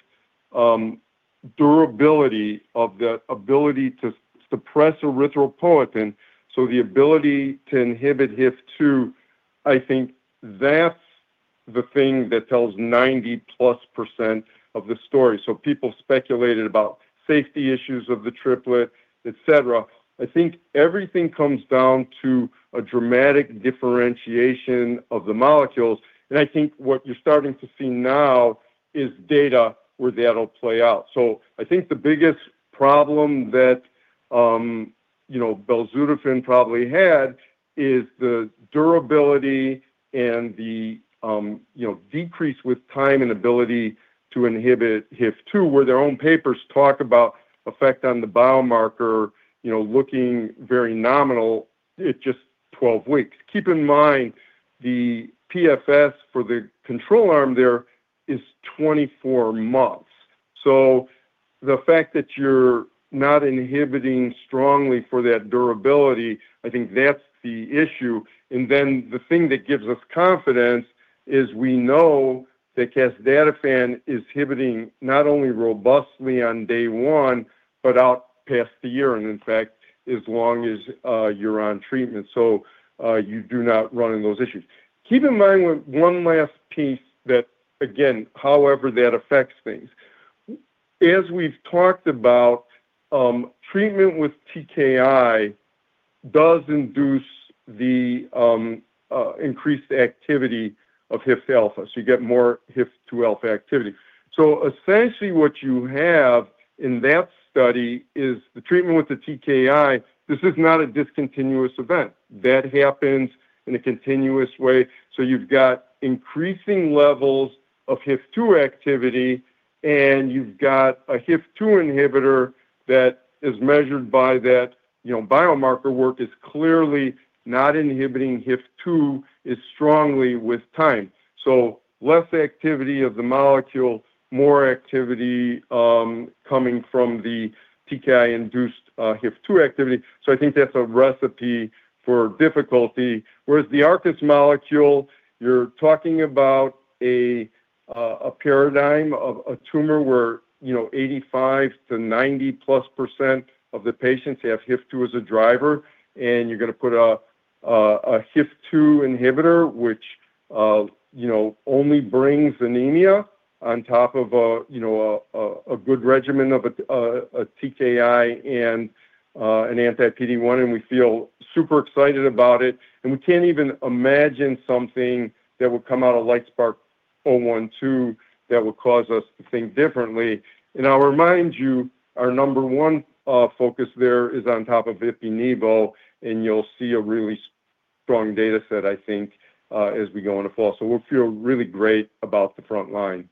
durability of the ability to suppress erythropoietin, so the ability to inhibit HIF-2, I think that's the thing that tells 90+% of the story. So people speculated about safety issues of the triplet, etc. I think everything comes down to a dramatic differentiation of the molecules, and I think what you're starting to see now is data where that'll play out. So I think the biggest problem that belzutifan probably had is the durability and the decrease with time and ability to inhibit HIF-2, where their own papers talk about effect on the biomarker, looking very nominal at just 12 weeks. Keep in mind, the PFS for the control arm there is 24 months. So the fact that you're not inhibiting strongly for that durability, I think that's the issue. And then the thing that gives us confidence is we know that casdatifan is inhibiting not only robustly on day 1, but out past the year, and in fact, as long as you're on treatment. So you do not run into those issues. Keep in mind one last piece that, again, however that affects things. As we've talked about, treatment with TKI does induce the increased activity of HIF-alpha, so you get more HIF-2 alpha activity. So essentially what you have in that study is the treatment with the TKI. This is not a discontinuous event. That happens in a continuous way. So you've got increasing levels of HIF-2 activity, and you've got a HIF-2 inhibitor that is measured by that, biomarker work is clearly not inhibiting HIF-2 as strongly with time. So less activity of the molecule, more activity coming from the TKI-induced HIF-2 activity. So I think that's a recipe for difficulty. Whereas the Arcus molecule, you're talking about a paradigm of a tumor where 85 to 90+% of the patients have HIF-2 as a driver, and you're going to put a HIF-2 inhibitor, which only brings anemia on top of a good regimen of a TKI and an anti-PD-1, and we feel super excited about it. And we can't even imagine something that would come out of LITESPARK-012 that would cause us to think differently. And I'll remind you, our number one focus there is on top of Ipi/Nivo, and you'll see a really strong data set, I think, as we go into fall. So we'll feel really great about the front line.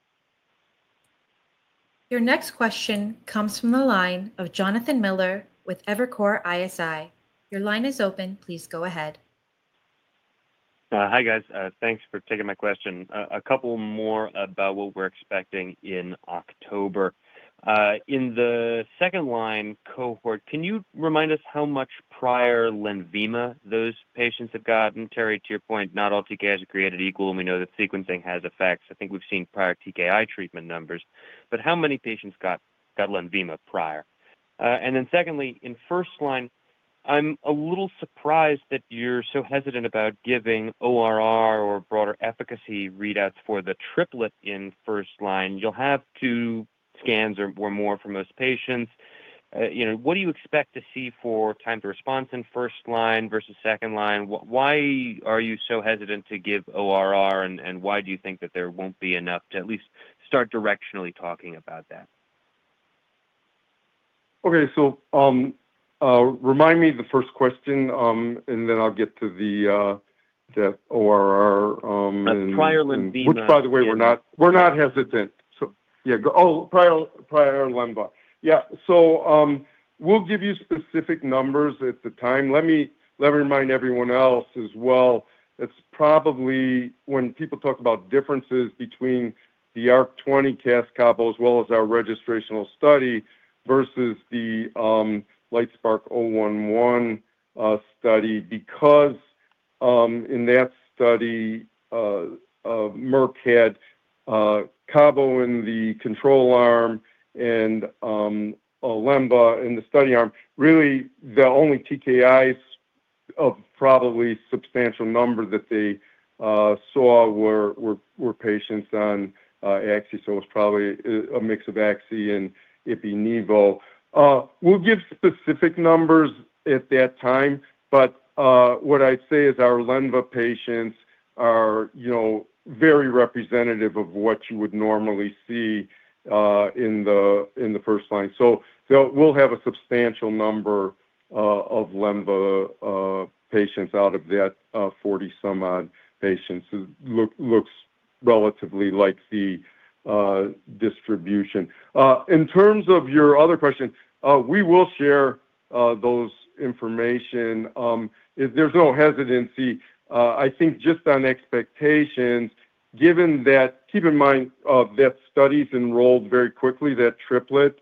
Your next question comes from the line of Jonathan Miller with Evercore ISI. Your line is open. Please go ahead. Hi, guys. Thanks for taking my question. A couple more about what we're expecting in October. In the second line cohort, can you remind us how much prior Lenvima those patients have gotten? Terry, to your point, not all TKIs are created equal, and we know that sequencing has effects. I think we've seen prior TKI treatment numbers, but how many patients got Lenvima prior? And then secondly, in first line, I'm a little surprised that you're so hesitant about giving ORR or broader efficacy readouts for the triplet in first line. You'll have 2 scans or more for most patients. What do you expect to see for time to response in first line versus second line? Why are you so hesitant to give ORR, and why do you think that there won't be enough to at least start directionally talking about that? Okay, so remind me the first question, and then I'll get to the ORR. Prior Lenvima, which, by the way, we're not hesitant. So yeah, prior Lenva. Yeah, so we'll give you specific numbers at the time. Let me remind everyone else as well. It's probably when people talk about differences between the ARC-20 Cas-Cabo as well as our registrational study versus the LITESPARK-011 study, because in that study, Merck had Cabo in the control arm and Lenva in the study arm. Really, the only TKIs of probably substantial number that they saw were patients on Axi, so it was probably a mix of Axi and Ipi/Nivo. We'll give specific numbers at that time, but what I'd say is our Lenva patients are, very representative of what you would normally see in the first line. So we'll have a substantial number of Lenva patients out of that 40 some odd patients. It looks relatively like the distribution. In terms of your other question, we will share those information. There's no hesitancy. I think just on expectations, given that, keep in mind that studies enrolled very quickly, that triplet,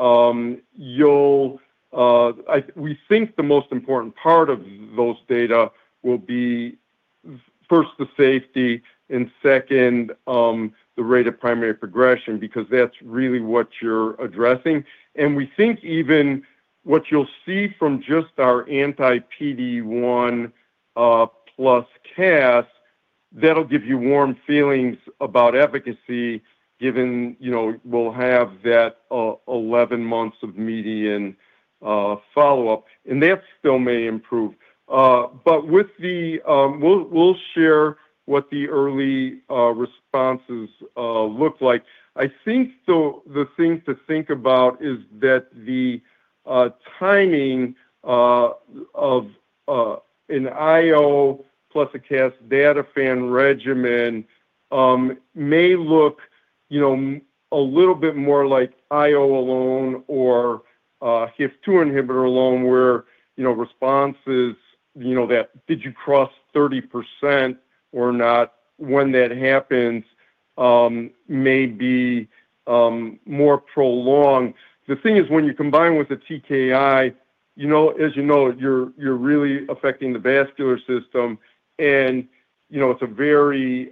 we think the most important part of those data will be first the safety and second the rate of primary progression, because that's really what you're addressing. And we think even what you'll see from just our anti-PD-1 plus Cas, that'll give you warm feelings about efficacy, given we'll have that 11 months of median follow-up, and that still may improve. But with the we'll share what the early responses look like. I think the thing to think about is that the timing of an IO plus a Casdatifan regimen may look, a little bit more like IO alone or HIF-2 inhibitor alone, where responses, that did you cross 30% or not? When that happens, may be more prolonged. The thing is, when you combine with a TKI, as you're really affecting the vascular system, and it's a very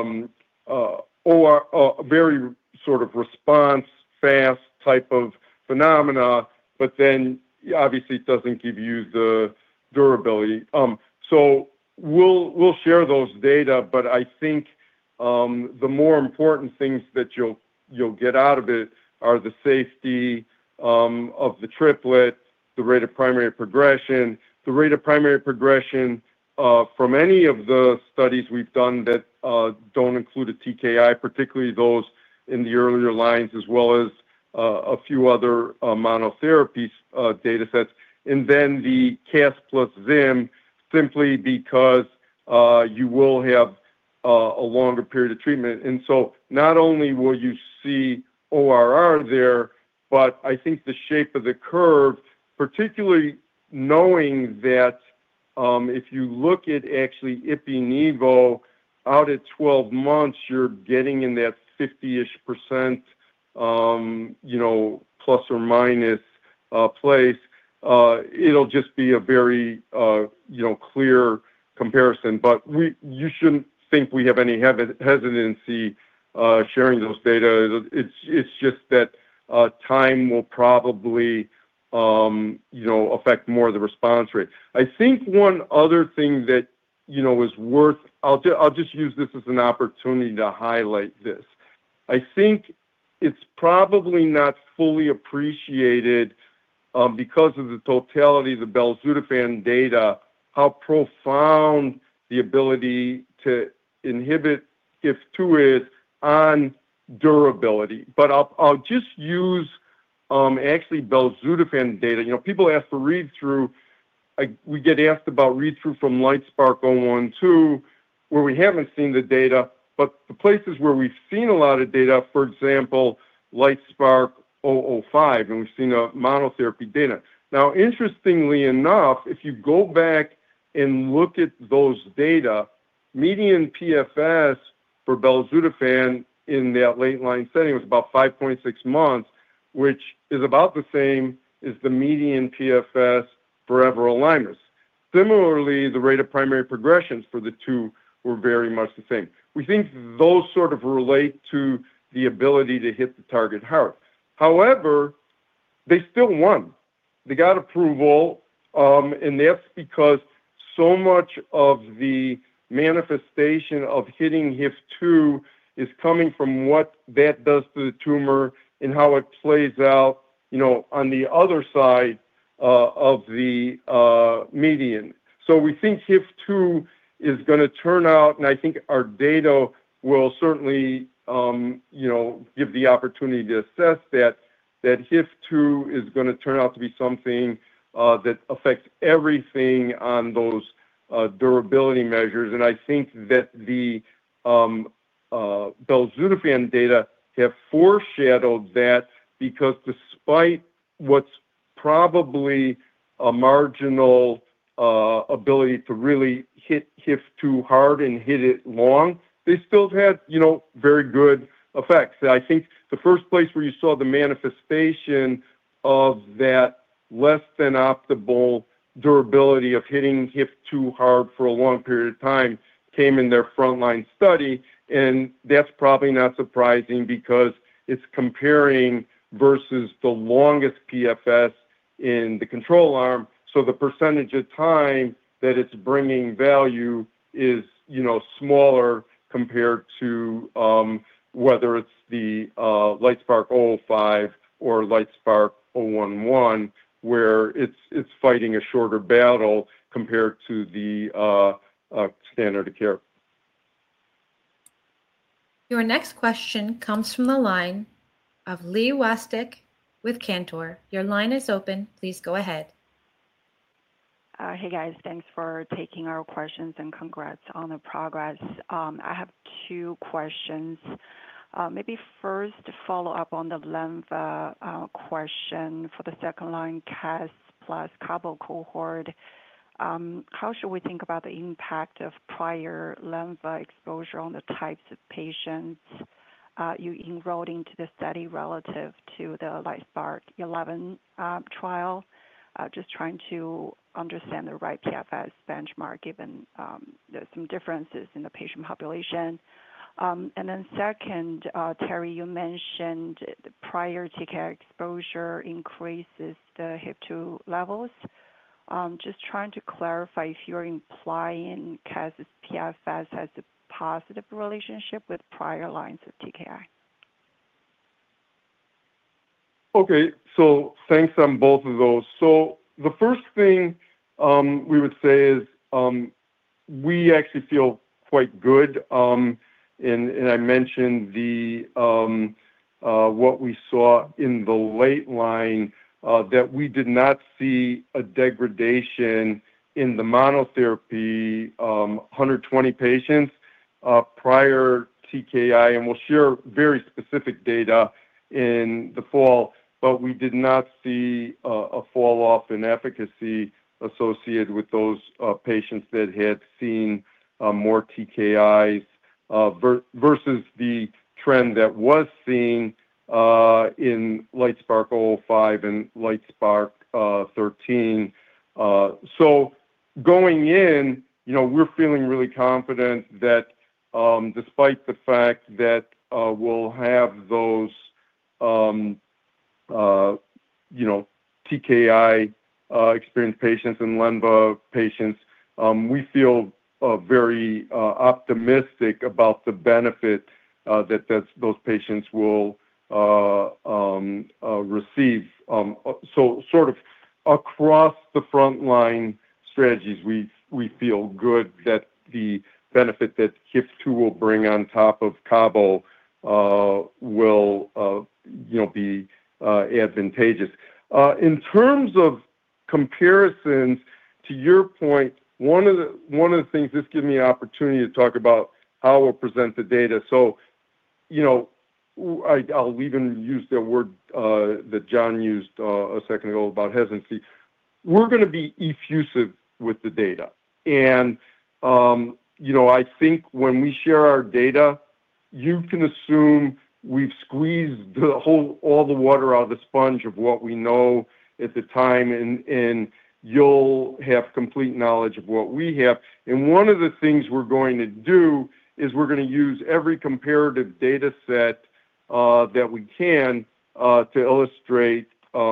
very sort of response fast type of phenomena, but then obviously it doesn't give you the durability. So we'll share those data, but I think the more important things that you'll get out of it are the safety of the triplet, the rate of primary progression. The rate of primary progression from any of the studies we've done that don't include a TKI, particularly those in the earlier lines, as well as a few other monotherapy data sets. And then the CAS plus ZIM, simply because you will have a longer period of treatment. And so not only will you see ORR there, but I think the shape of the curve, particularly knowing that if you look at actually Ipi-Nivo out at 12 months, you're getting in that 50-ish%, plus or minus place. It'll just be a very, clear comparison. But you shouldn't think we have any hesitancy sharing those data. It's just that time will probably, affect more of the response rate. I think one other thing that, is worth, I'll just use this as an opportunity to highlight this. I think it's probably not fully appreciated because of the totality of the belzutifan data, how profound the ability to inhibit HIF-2 is on durability. But I'll just use actually belzutifan data. People ask for read-through. We get asked about read-through from LITESPARK-012, where we haven't seen the data, but the places where we've seen a lot of data, for example, LITESPARK-005, and we've seen a monotherapy data. Now, interestingly enough, if you go back and look at those data, median PFS for belzutifan in that late-line setting was about 5.6 months, which is about the same as the median PFS for everolimus. Similarly, the rate of primary progressions for the two were very much the same. We think those sort of relate to the ability to hit the target hard. However, they still won. They got approval, and that's because so much of the manifestation of hitting HIF-2 is coming from what that does to the tumor and how it plays out, on the other side of the median. So we think HIF-2 is going to turn out, and I think our data will certainly, give the opportunity to assess that HIF-2 is going to turn out to be something that affects everything on those durability measures. And I think that the belzutifan data have foreshadowed that, because despite what's probably a marginal ability to really hit HIF-2 hard and hit it long, they still had, very good effects. I think the first place where you saw the manifestation of that less than optimal durability of hitting HIF-2 hard for a long period of time came in their frontline study. And that's probably not surprising because it's comparing versus the longest PFS in the control arm. So the percentage of time that it's bringing value is, smaller compared to whether it's the LITESPARK-005 or LITESPARK-011, where it's fighting a shorter battle compared to the standard of care. Your next question comes from the line of Li Watsek with Cantor. Your line is open. Please go ahead. Hey guys, thanks for taking our questions and congrats on the progress. I have two questions. Maybe first follow up on the lenva question for the second line CAS plus Cabo cohort. How should we think about the impact of prior lenva exposure on the types of patients you enrolled into the study relative to the LITESPARK-11 trial? Just trying to understand the right PFS benchmark given there's some differences in the patient population. And then second, Terry, you mentioned the prior TKI exposure increases the HIF-2 levels. Just trying to clarify if you're implying CAS's PFS has the positive relationship with prior lines of TKI? Okay, so thanks on both of those. So the first thing we would say is we actually feel quite good. And I mentioned the what we saw in the late line that we did not see a degradation in the monotherapy 120 patients prior TKI, and we'll share very specific data in the fall, but we did not see a fall off in efficacy associated with those patients that had seen more TKIs versus the trend that was seen in LITESPARK-005 and LITESPARK-13. So going in, we're feeling really confident that despite the fact that we'll have those TKI experienced patients and Lenva patients, we feel very optimistic about the benefit that those patients will receive. So sort of across the frontline strategies, we feel good that the benefit that HIF-2 will bring on top of Cabo will be advantageous. In terms of comparisons, to your point, one of the things, this gives me an opportunity to talk about how we'll present the data. So, I'll even use the word that John used a second ago about hesitancy. We're going to be effusive with the data. And, I think when we share our data, you can assume we've squeezed all the water out of the sponge of what we know at the time, and you'll have complete knowledge of what we have. And one of the things we're going to do is we're going to use every comparative data set that we can to illustrate,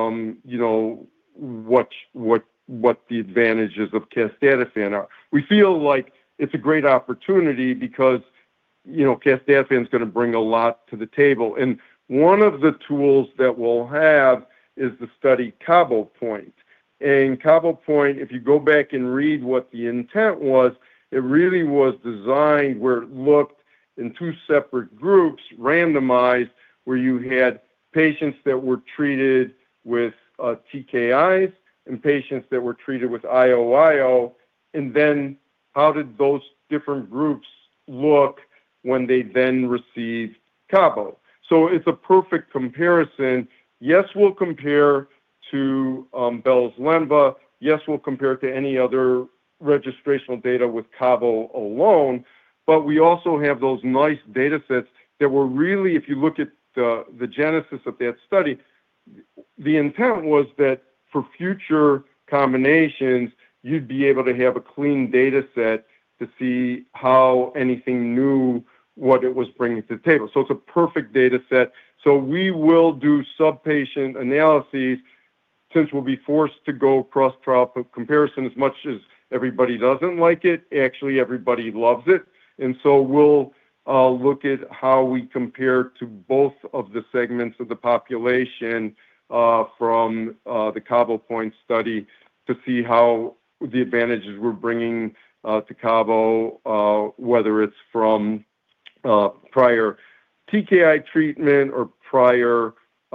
what the advantages of casdatifan are. We feel like it's a great opportunity because, casdatifan is going to bring a lot to the table. And one of the tools that we'll have is the study Cabo Point. And Cabo Point, if you go back and read what the intent was, it really was designed where it looked in two separate groups, randomized, where you had patients that were treated with TKIs and patients that were treated with IO, and then how did those different groups look when they then received Cabo? So it's a perfect comparison. Yes, we'll compare to Bell's Lenva. Yes, we'll compare to any other registrational data with Cabo alone, but we also have those nice data sets that were really, if you look at the genesis of that study, the intent was that for future combinations, you'd be able to have a clean data set to see how anything new, what it was bringing to the table. So it's a perfect data set. So we will do sub-patient analyses since we'll be forced to go cross-trial comparison. As much as everybody doesn't like it, actually everybody loves it. And so we'll look at how we compare to both of the segments of the population from the Cabo Point study to see how the advantages we're bringing to Cabo, whether it's from prior TKI treatment or prior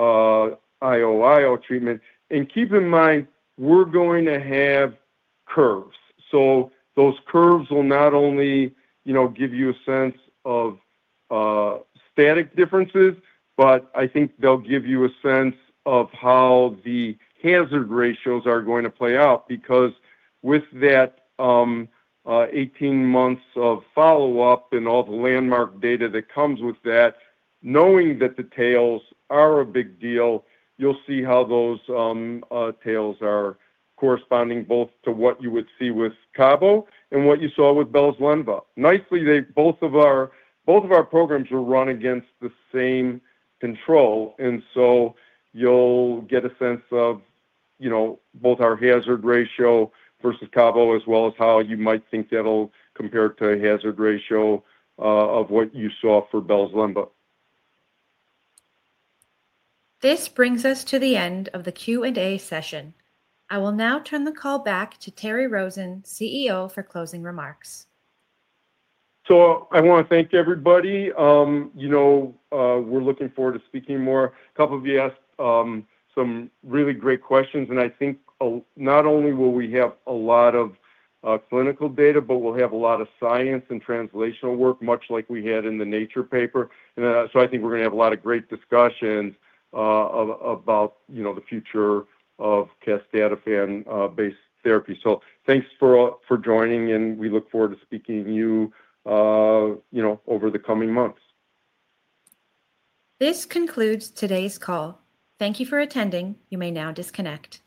IO treatment. And keep in mind, we're going to have curves. So those curves will not only, give you a sense of static differences, but I think they'll give you a sense of how the hazard ratios are going to play out, because with that 18 months of follow-up and all the landmark data that comes with that, knowing that the tails are a big deal, you'll see how those tails are corresponding both to what you would see with Cabo and what you saw with Bell's Lenva. Nicely, both of our programs will run against the same control, and so you'll get a sense of, both our hazard ratio versus Cabo, as well as how you might think that'll compare to a hazard ratio of what you saw for Bell's-Lemba. This brings us to the end of the Q&A session. I will now turn the call back to Terry Rosen, CEO, for closing remarks. So I want to thank everybody. We're looking forward to speaking more. A couple of you asked some really great questions, and I think not only will we have a lot of clinical data, but we'll have a lot of science and translational work, much like we had in the Nature paper. And so I think we're going to have a lot of great discussions about the future of casdatifan-based therapy. So thanks for joining, and we look forward to speaking to you over the coming months. This concludes today's call. Thank you for attending. You may now disconnect.